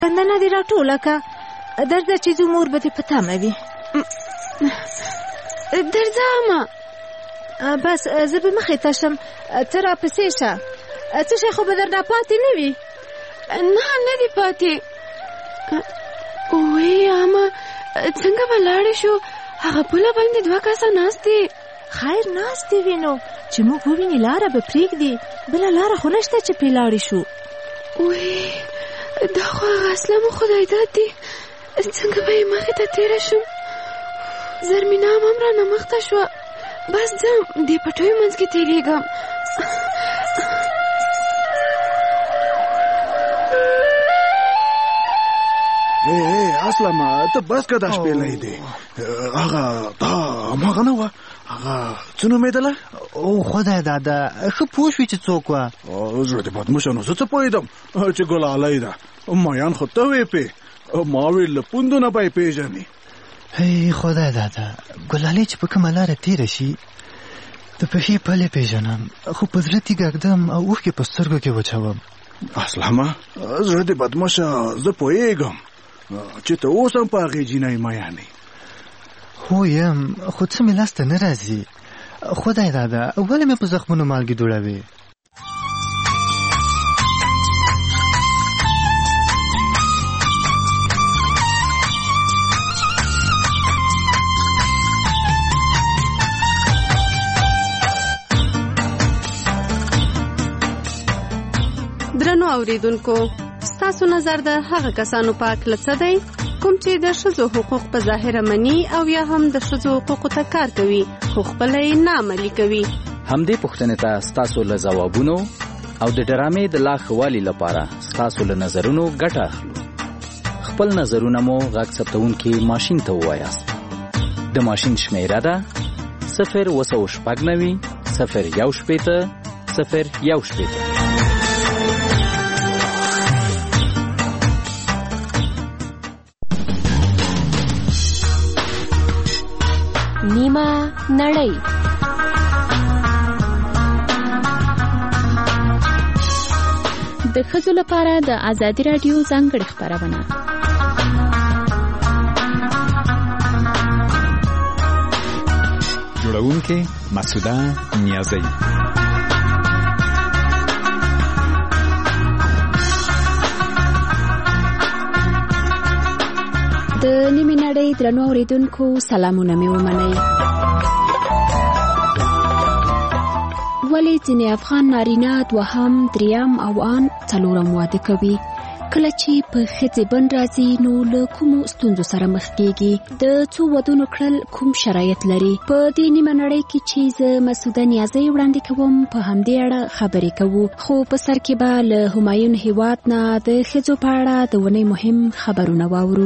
کندنه دې راټوله که درځه چې ځو مور به دې په تمه وي. درځه اما. بس زه به مخې ته شم ته راپسې شه. څه شی خو به درنه پاتې نه وي؟ نه دې پاتې. اوی اما څنګه به لاړې شو؟ هغه پوله باندې 2 کسه ناست دي. خیر ناست دي وینو چې موږ وویني لاره به پرېږدي، بله لاره خو نشته چې پرې لاړې شو. اوی دا خو هغه اسلام خدای داد دي، څنګه به یې مخې ته تېره شم؟ زرمینه هم رانه مخته شوه. بس ځم دې پټیو منځ کې تېرېږم. اسلامه ته بس که دا شپېلی دی. هغه دا هماغه نه وه؟ هغه څه نومېدله؟ او خدای دادا ښه پوه شوې چې څوک وه؟ زړه دې بدمشه نو زه څه پوهېدم چې ګلالی ده. مایان خو ته وې پې، ما ویل له پوندونه به یې پېژنې. هی خدای دادا ګلالۍ چې په کومه لاره تېره شي د پښې پلې پېژنم، خو په زړه تیږه ږدم او اوښکې په سترګو کې وچوم. اسلامه زړه دې بدمشه، زه پوهېږم چې ته اوس هم په هغې جینۍ مایانې. هو یم، خو څه مې لاسته نه راځي. خدای دادا ولې مې په زخمونو مالګې دوړوې؟ درنو اوریدونکو، ستاسو نظر د هغه کسانو په اړه څه دی کوم چې د ښځو حقوق په ظاهره مني او یا هم د ښځو حقوقو ته کار کوي خو خپله یې نه عملي کوي؟ همدې پوښتنې ته ستاسو له ځوابونو او د ډرامې د لا ښه والي لپاره ستاسو له نظرونو ګټه اخلو. خپل نظرونه مو غږ ثبتونکي ماشین ته ووایاست. د ماشین شمیره ده 090 018 018. نیمه نړۍ. د ښځو لپاره د ازادي راډیو ځانګړې خپرونه. جوړونکې مسعوده نیازی. د نیمې نړۍ درنو اوریدونکو سلامونه مې ومنئ. ولې ځینې افغان نارینه 2، 3 او ان 4 واده کوي؟ کله چې په ښځې بند راځي نو له کومو ستونزو سره مخ کېږي؟ د څو ودونو کړل کوم شرایط لري؟ په دې نیمه نړۍ کې چې زه مسعوده نیازی وړاندې کوم په همدې اړه خبرې کوو، خو په سر کې به له همایون هیواد نه د ښځو په اړه د ونې مهم خبرونه واورو.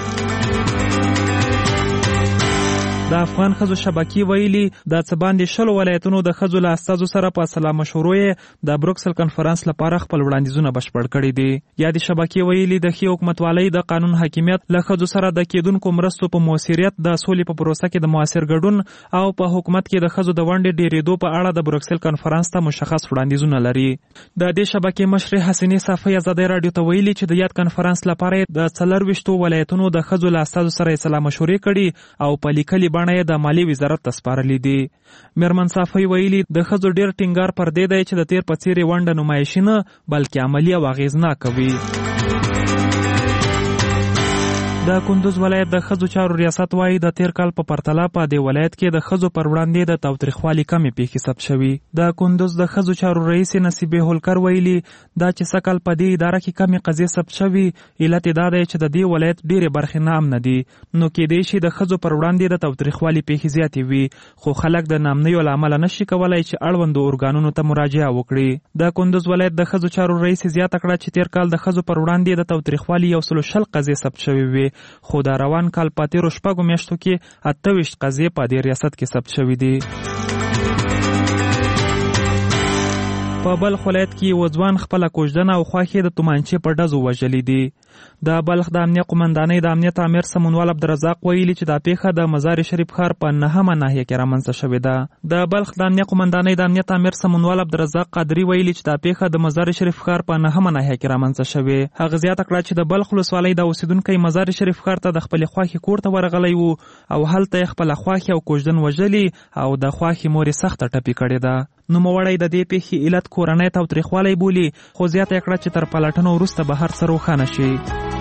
د افغان ښځو شبکې ویلي د څه باندې 20 ولایتونو د ښځو له استازو سره په سلا مشورو د بروکسل کنفرانس لپاره خپل وړاندیزونه بشپړ کړي دي. یا د شبکې ویلي د ښې حکومتوالۍ د قانون حاکمیت له ښځو سره د کېدونکو مرستو په موثریت، د سولې په پروسه کې د موثر ګډون او په حکومت کې د ښځو د ونډې ډېرېدو په اړه د بروکسل کنفرانس ته مشخص وړاندیزونه لري. د دې شبکې مشرې حسینې صافۍ ازادۍ راډیو ته ویلي چې د یاد کنفرانس لپاره د 24 ولایتونو د ښځو له استازو سره سلا مشورې کړي او په لیکلي بڼه د مالی وزارت ته سپارلې دي. میرمن صافۍ ویلي د ښځو ډېر ټینګار پر دې دی چې د تیر په څېرې ونډه نمایشي نه بلکې عملي او اغېزناکه وي. د کندوز ولایت د ښځو چارو ریاست وایي د تیر کال په پرتله په دې ولایت کې د ښځو پر وړاندې د تاوتریخوالي کمې پیښې ثبت شوي. د کندوز د ښځو چارو رئیس نصیبه هولکر ویلي دا چې سکل په دې اداره کې کمې قضیې ثبت شوي علت دا دی چې د دې ولایت ډېرې برخې ناامنه دي، نو کېدای شي د ښځو پر وړاندې د تاوتریخوالي پیښې زیاتې وي، خو خلک د ناامنیو له امله نشي کولی چې اړوندو ارګانونو ته مراجعه وکړي. د کندوز ولایت د ښځو چارو رئیس زیاته کړه چې تیر کال د ښځو پر وړاندې د تاوتریخوالي 120 قضیې ثبت شوي وي، خو د روان کال په تیرو 6 میاشتو کې 28 قضیې په دې ریاست کې ثبت شوي دي. په بلخ ولایت کې وځوان خپله کوژدنه او خواښې د تومانچې په ډزو وژلي دي. د بلخ د امنیه قومندانۍ د امنیت امیر سمونوال عبدالرزاق ویلي چې دا پیښه د مزار شریف ښار په 9مه ناحیه کې رامنځته شوې ده. د بلخ د امنیه قومندانۍ د امنیت امیر سمونوال عبدالرزاق قادري ویلي چې دا پیښه د مزار شریف ښار په 9مه ناحیه کې رامنځته شوې. هغه زیاته کړه چې د بلخ ولسوالۍ د اوسیدونکی مزار شریف ښار ته د خپلې خواښې کور ته ورغلی و او هلته یې خپله خواښې او کوژدن وژلي او د خواښې مور یې سخته ټپي کړې ده. نوموړی د دې پیښې علت کورنۍ تاوتریخوالی بولي، خو زیاته یې کړه چې تر پلټنو وروسته به هر څه روښانه شي.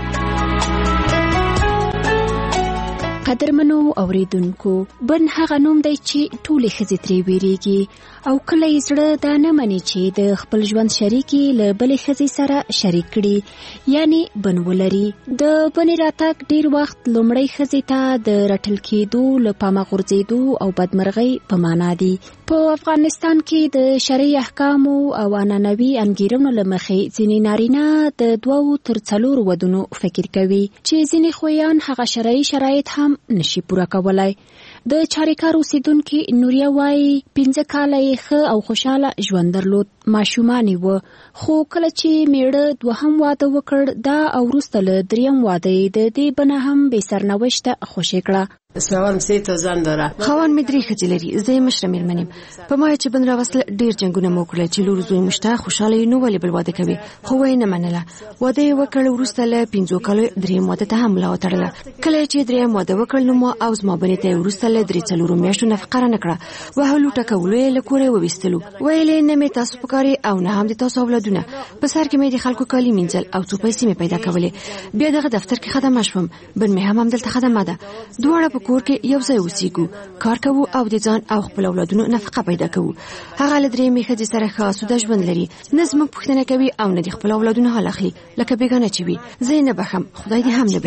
قدرمنو اوریدونکو، بن هغه نوم دی چې ټولې ښځې ترې ویریږي او کله یې زړه دا نه مني چې د خپل ژوند شریکي له بلې ښځې سره شریک کړي، یعنی بن ولري. د بنې راتګ ډیر وخت لومړۍ ښځې ته د رټل کېدو له پامه غورځېدو او بدمرغۍ په معنا دي. په افغانستان کې د شرعي احکامو او عنعنوي انګیرنو له مخې ځینې نارینه د 2 تر 4 ودونو فکر کوي چې ځینې خویان هغه شرعي شرایط هم نشي پوره کولای. د چاریکار اوسیدونکي نوریا وایي 15 کاله یې ښه او خوشحاله ژوند درلود، ماشومان یې وه، خو کله چې میړه 2هم واده وکړ، دا او وروسته له 3م واده یې د دې بنه هم بې سرنوشته خوشې کړه. خاوند 3 زن داره. خاوند مې 3 ښځې لري، زه یې مشره مېرمن یم. په ما چې بن راوستله ډېر جنګونه مو وکړل چې لور زوی مو شته، خوشحاله یې نو ولې بل واده کوي، خو ویې نه منله. واده یې وکړ، وروسته له 5 کالو 3م واده ته هم ملا وتړله. کله چې 3م واده وکړ نو ما او زما بنې ته وروسته له 3-4 میاشتو نفقه رانه کړه. وهلو ټکولو یې له کوره وویستلو، ویل یې نه مې تاسو پکاري او نه هم د تاسو اولادونه. په سر کې مې د خلکو کالي مینځل او څو پیسې مې پیدا کولې. بیا دغه دفتر کې خدمه شوم، بن مې هم همدلته خدمه ده. دواړه په کور کې یو ځای اوسېږو، کار کوو او د ځان او خپل اولادونو نفقه پیدا کوو. هغه له 3مې ښځې سره ښه آسوده ژوند لري، نه زموږ پوښتنه کوي او نه د خپل اولادونو حال اخلي، لکه بیګانه چې وي. زه یې نه بخښم، خدای دې هم نه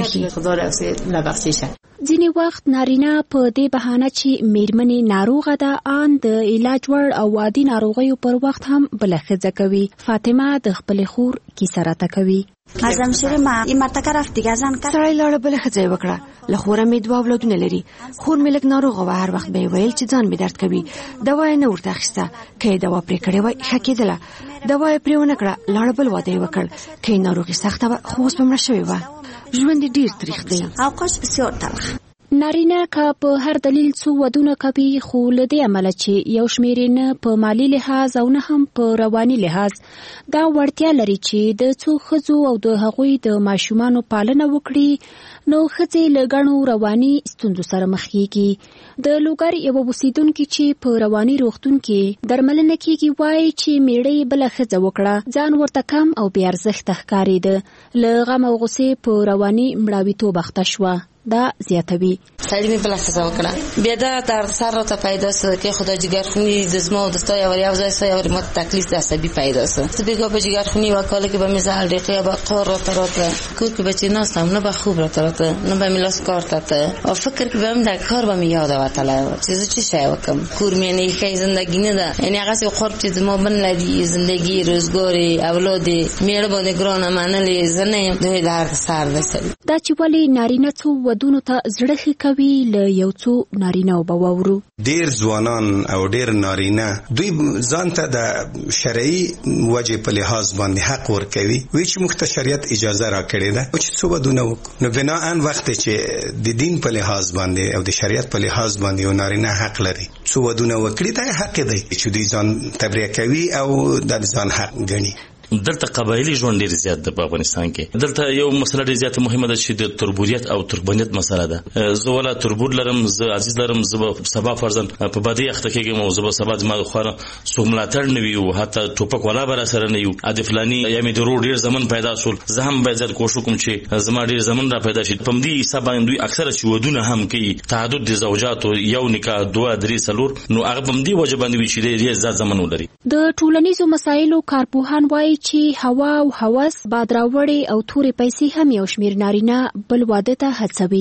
بخښي. ځینې وخت نارینه په دې بهانه چې میرمنې ناروغه ده ان د علاج وړ او عادي ناروغیو پر وخت هم بله ښځه کوي. فاطمه د خپلې خور کیسه راته کوي. ازم شیره ما این مرتکه رفت دیگه زن کرد. سړی لاړه بله ښځه یې وکړه. له خوره مې 2 اولادونه لري. خور مې لږ ناروغه وه، هر وخت به یې ویل چې ځان مې درد کوي. دوا یې نه ورته اخیسته، که یې دوا پرې کړې وای ښه کېدله. دوا یې پرې ونه کړه، لاړه بل واده یې وکړ. که یې ناروغي سخته وه خو اوس به مړه شوې وه. ژوند یې ډېر تریخ دی. اوقاش بسیار تلخ. نارینه که په هر دلیل څو ودونه کوي، خو له دې امله چې یو شمېر یې نه په مالی لحاظ او نه هم په رواني لحاظ دا وړتیا لري چې د څو ښځو او د هغوی د ماشومانو پالنه وکړي، نو ښځې له ګڼو رواني ستونزو سره مخ کېږي. د لوګر یوه اوسیدونکي چې په رواني روغتون کې درملنه کېږي وایي چې میړه یې بله ښځه وکړه، ځان ورته کم او بې ارزښته ښکارېده، له غم او غصې په رواني مړاویتوب اخته شوه. دا زیاتوي. سړی مې بله ښځه وکړه، بیا دا درد سر راته پیدا سه که خدا جګرخوني د زما او د ستا یو ځای سه یو ما تکلیف د عصبي پیدا سه. زه بېګا په جګرخوني وکاله کې به مې زهر دقیقه به قار راته کور کې به چې ناستم نه به خوب راته نه به مې لاس کار ته او فکر کې به هم د کار به مې یاد وتلی چې زه څه شی وکړم. کور مې نه ښه زندګي نه ده، یعنې هغسې خور چې زما بن لري زندګي روزګارې اولادې میړه باندې ګرانه منلې زه نه یم، دوی د هر سر رسوي. دا چې ولې نارینه څو ودونو ته زړه ښه کوي، له یو څو نارینه‌و به واورو. ډېر ځوانان او ډېر نارینه دوی ځان ته د شرعي وجې په لحاظ باندې حق ورکوي، وایي چې موږ ته شریعت اجازه راکړې ده چې څو ودونه وکړو. نو بناءً وخت چې د دین په لحاظ باندې او د شریعت په لحاظ باندې یو نارینه حق لري څو ودونه وکړي، دا حق دی چې دوی ځان تبرئه کوي او د ځان حق ګڼي. دلته قبایلی ژوند ډیر زیات د افغانستان کې. دلته یو مسله ډیر زیات مهمه ده چې د تربوریت او ترکبنیت مسله ده. زه ولا تربور لرم، زه عزیز لرم، زه سبا فرضاً په بدی اخته کېږم او زه سبا زما خو څوک ملاتړ نه وي او حتی ټوپک ولا بر سره نه یو ا د فلانی یا مې درو ډیر زمن پیدا شول، زه هم باید زیات کوشش وکم چې زما ډیر زمن را پیدا شي. په دې حساب باندې دوی اکثره چې ودونه هم کوي تعدد د زوجات او یو نکاح 2-3 نو هغه په دې وجه باندې وي چې ډیر زیات زمن ولري. د ټولنیزو مسایلو کارپوهان وایي چې هوا او هوس، باد راوړې او تورې پیسې هم یو شمېر نارینه بل واده ته هڅوي.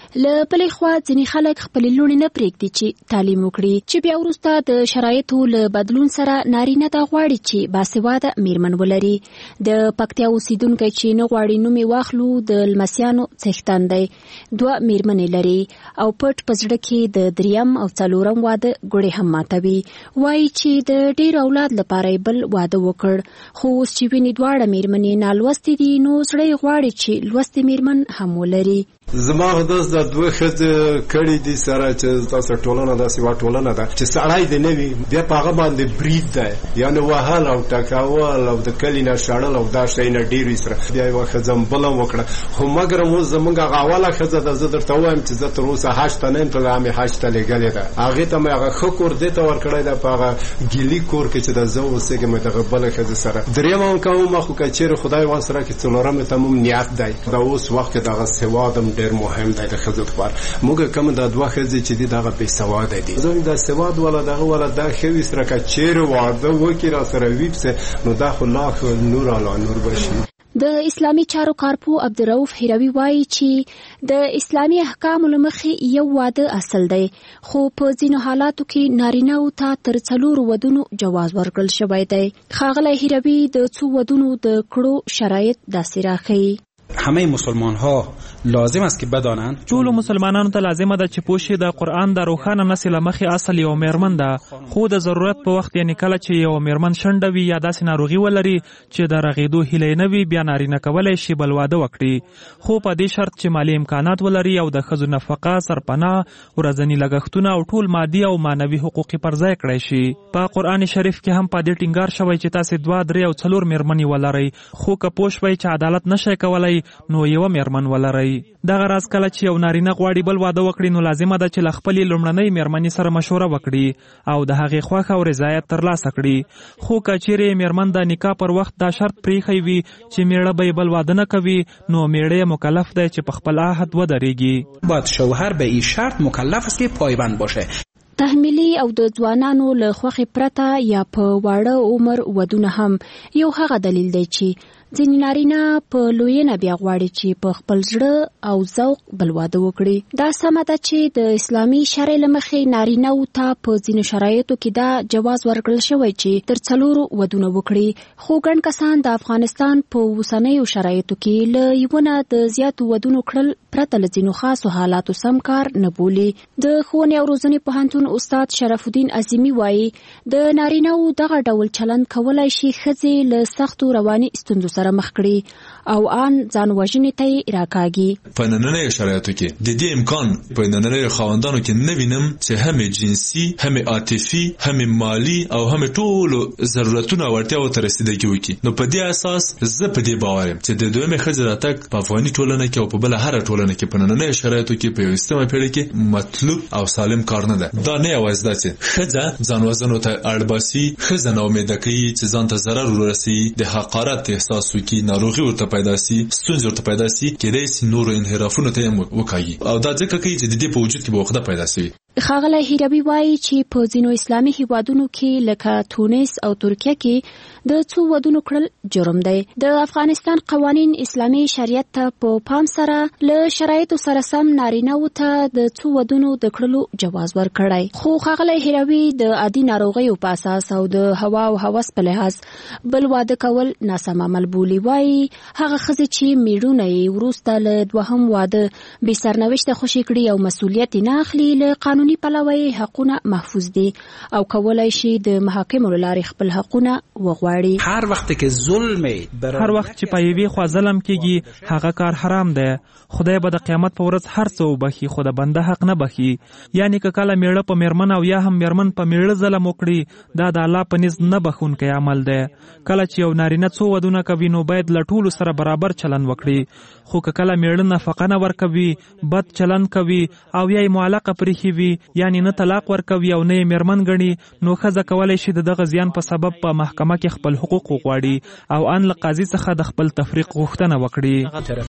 له بلې خوا ځینې خلک خپلې لوڼې نه پرېږدي چې تعلیم وکړي چې بیا وروسته د شرایطو له بدلون سره نارینه دا غواړي چې باسواده میرمن ولري. د پکتیا اوسیدونکی چې نه غواړي نوم یې واخلو د لمسیانو څښتن دی. 2 میرمنې لري او پټ په زړه کې د 3م او 4م واده ګوړې هم ماتوي. وایي چې د ډېر اولاد لپاره یې بل واده وکړ، خو اوس چې ویني دواړه میرمنې نالوستې دي نو زړه یې غواړي چې لوستې میرمن هم ولري. زما هدف د 2 ښځې کړي دي سره چې تاسو ټولنه داسې وا ټولنه ده چې سړی دی نه وي بیا په هغه باندې برید دی یعنی وهل او ټکاول او د کلي نه شړل او دا شی نه ډېر وي سره بیا یوه ښځه بله وکړه. خو مګر اوس زموږ هغه اوله ښځه ده، زه درته ووایم چې زه تر اوسه حج ته نه یم تللی، مې حج ته لېږلې ده. هغې ته مې هغه ښه کور دې ته ورکړی ده په هغه ګیلي کور کې چې د زه اوسېږم دغه بله ښځې سره. 3م هم کوم خو که چېرې خدای ورسره کړي 4مې ته هم نیت دی. دا اوس وخت کې دغه سواد هم ډېر مهم دی د ښځو لپاره. موږ کوم دا 2 ښځې چې دي دغه بې سواده دي، زه دا سواد والا دغه والا دا ښه وي سره که چېرې واده وکړي را سره وي پسې نو دا خو لا نور علا نور بشي. د اسلامي چارو کارپو عبدالرؤف هروي وایي چې د اسلامي احکامو له مخې یو واده اصل دی، خو په ځینو حالاتو کې نارینه‌و ته تر 4 ودونو جواز ورکړل شوی دی. ښاغلی هروي د څو ودونو د کړو شرایط داسې راښیي. همه مسلمان ها لازم است که بدانند ټول مسلمانانو ته لازمه ده چې پوه شي د قرآن د روښانه نص له مخې اصل یو میرمن ده، خو د ضرورت په وخت یعنی کله چې یو میرمن شنډه وي یا داسې ناروغي ولري چې د رغېدو هیله نه وي بیا نارینه کولی شي بل واده وکړي، خو په دې شرط چې مالي امکانات ولري او د ښځو نفقه، سرپناه، ورځني لګښتونه او ټول مادي او معنوي حقوق پر ځای کړی شي. په قرآن شریف کې هم په دې ټینګار شوی چې تاسې 2، 3 او 4 میرمنې ولرئ، خو که پوه شوئ چې عدالت نشئ کولی نو یوه میرمن ولرئ. دغه راز کله چې یو نارینه غواړي بل واده وکړي نو لازمه ده چې له خپلې لومړنۍ میرمنې سره مشوره وکړي او د هغې خوښه او رضایت ترلاسه کړي. خو که چیرې میرمن د نکاح پر وخت دا شرط پریښی وي چې میړه به بل واده نه کوي نو میړه مکلف دی چې په خپل عهد ودرېږي. باید شوهر به این شرط مکلف است که پایبند باشه. تحمیلي او د ځوانانو له خوښې پرته یا په واړه عمر ودونه هم یو هغه دلیل دی چې ځینې نارینه په لویینه بیا غواړي چې په خپل زړه او ذوق بل واده وکړي. دا سمه ده چې د اسلامي شرع له مخې نارینه‌و ته په ځینو شرایطو کې دا جواز ورکړل شوی چې تر 4 ودونه وکړي، خو ګڼ کسان د افغانستان په اوسنیو شرایطو کې له یوه نه د زیاتو ودونو کړل پرته له ځینو خاصو حالاتو سم کار نه بولي. د ښوونې او روزنې پوهنتون استاد شرف الدین عظیمي وایي د نارینه‌و دغه ډول چلند کولی شي ښځې له سختو رواني ستونزو سره مخ کړي او ان ځان وژنې ته یې راکاږي. په نننیو شرایطو کې د دې امکان په نننیو خاوندانو کې نه وینم چې هم جنسي، هم عاطفي، هم مالی او هم ټولو ضرورتونو او اړتیاوو ته رسیدګي وکړي. نو په دې اساس زه په دې باور یم چې د دویمې ښځې راتګ په افغاني ټولنه کې او په بله هره ټولنه کې په نننیو شرایطو کې په 21مه پیړۍ کې مطلوب او سالم کار نه ده. دا نه یوازې ده چې ښځه ځان وژنو ته اړ باسي، ښځه ناامیده کوي چې ځان ته ضرر ورسوي، د حقارت احساس وکړي، ناروغي ورته پیدا سي، ستونزې ورته پیدا سي، کېدای سي نورو انحرافونو ته هم وکاږي او دا ځکه کوي چې د دې په وجود کې به وخته پیدا سي. ښاغلی هیروي وایي چې په ځینو اسلامي هیوادونو کې لکه تونس او ترکیه کې د څو ودونو کړل جرم دی. د افغانستان قوانین اسلامي شریعت ته په پام سره له شرایطو سره سم نارینه‌و ته د څو ودونو د کړلو جواز ورکړی، خو ښاغلی هیروي د عادي ناروغیو په اساس او د هوا او هوس په لحاظ بل واده کول ناسم عمل بولي. وایي هغه ښځې چې میړونه یې وروسته له 2م واده بې سرنوشته خوشي کړي او مسؤلیت نه اخلي له قانوني پلوه یې حقونه محفوظ دي او کولی شي د محاکمو له لارې خپل حقونه وغواړي. هر وخت چې ظلم هر وخت چې په یوې خوا ظلم کېږي هغه کار حرام دی. خدای به د قیامت په ورځ هر څه وبخي خو د بنده حق نه بخي. یعنی که کله میړه په میرمن او یا هم میرمن په میړه ظلم وکړي دا د الله په نزد نه بخښونکی عمل دی. کله چې یو نارینه 2 ودونه کوي نو باید له ټولو سره برابر چلند وکړي، خو که کله میړه نفقه نه ورکوي، بد چلند کوي او یا یې معلقه پریښې وي یعنی نه طلاق ورکوي او نه یې میرمن ګڼي نو ښځه کولی شي د دغه زیان په سبب په محکمه کې خپل حقوق وغواړي او ان له قاضي څخه د خپل تفریق غوښتنه وکړي.